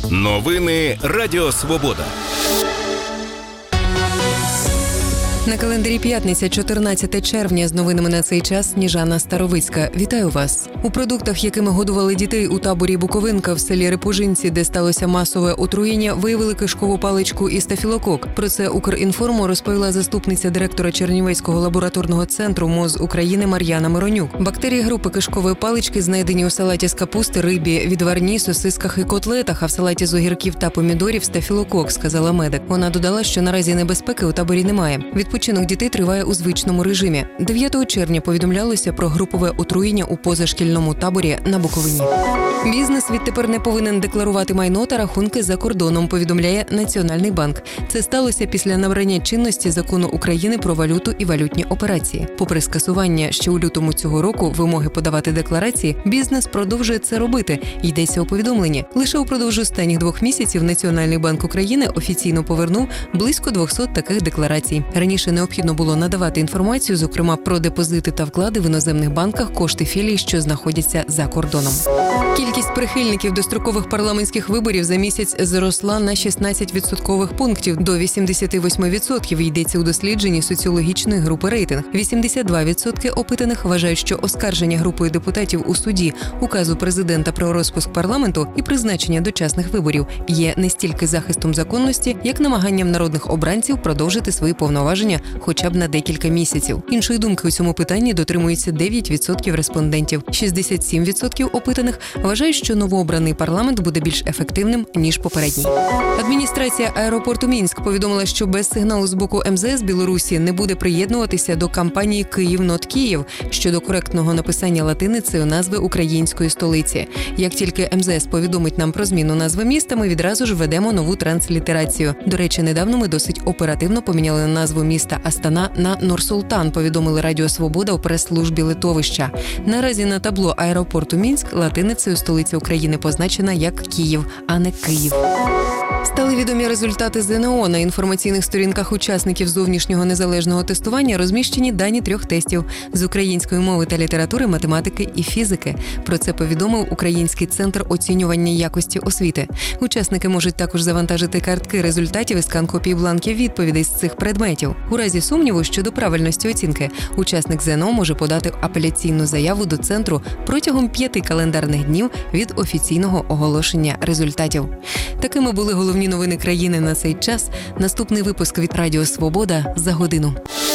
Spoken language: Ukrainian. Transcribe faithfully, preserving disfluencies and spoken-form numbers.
Новини Радіо Свобода. На календарі п'ятниця, чотирнадцяте червня. З новинами на цей час Сніжана Старовицька. Вітаю вас. У продуктах, якими годували дітей у таборі Буковинка в селі Репужинці, де сталося масове отруєння, виявили кишкову паличку і стафілокок. Про це Укрінформу розповіла заступниця директора Чернівецького лабораторного центру МОЗ України Мар'яна Миронюк. Бактерії групи кишкової палички знайдені у салаті з капусти, рибі, відварні, сосисках і котлетах, а в салаті з огірків та помідорів стафілокок, сказала медик. Вона додала, що наразі небезпеки у таборі немає. Відпочинок дітей триває у звичному режимі. дев'ятого червня повідомлялося про групове отруєння у позашкільному таборі на Буковині. Бізнес відтепер не повинен декларувати майно та рахунки за кордоном, повідомляє Національний банк. Це сталося після набрання чинності Закону України про валюту і валютні операції. Попри скасування ще у лютому цього року вимоги подавати декларації, бізнес продовжує це робити, йдеться у повідомленні. Лише упродовж останніх двох місяців Національний банк України офіційно повернув близько двохсот таких декларацій. Раніше необхідно було надавати інформацію, зокрема про депозити та вклади в іноземних банках, кошти філій, що знаходяться за кордоном. Кількість прихильників дострокових парламентських виборів за місяць зросла на шістнадцять відсоткових пунктів до вісімдесят вісім відсотків, йдеться у дослідженні соціологічної групи «Рейтинг». вісімдесят два відсотки опитаних вважають, що оскарження групою депутатів у суді указу президента про розпуск парламенту і призначення дочасних виборів є не стільки захистом законності, як намаганням народних обранців продовжити свої повноваження хоча б на декілька місяців. Іншої думки у цьому питанні дотримується дев'ять відсотків респондентів. шістдесят сім відсотків опитаних вважають, що новообраний парламент буде більш ефективним, ніж попередній. Адміністрація аеропорту Мінськ повідомила, що без сигналу з боку ем зе ес Білорусі не буде приєднуватися до кампанії «Київ нот Київ» щодо коректного написання латиницею назви української столиці. Як тільки ем зе ес повідомить нам про зміну назви міста, ми відразу ж введемо нову транслітерацію. До речі, недавно ми досить оперативно поміняли назву міста Астана на Нур-Султан, повідомили Радіо Свобода у прес-службі литовища. Наразі на табло аеропорту Мінськ латиницею столиця України позначена як Київ, а не Київ. Стали відомі результати зе ен о. На інформаційних сторінках учасників зовнішнього незалежного тестування розміщені дані трьох тестів з української мови та літератури, математики і фізики. Про це повідомив Український центр оцінювання якості освіти. Учасники можуть також завантажити картки результатів і скан-копії бланків відповідей з цих предметів. У разі сумніву щодо правильності оцінки, учасник зе ен о може подати апеляційну заяву до центру протягом п'яти календарних днів від офіційного оголошення результатів. Такими були головні новини країни на цей час. Наступний випуск від Радіо Свобода за годину.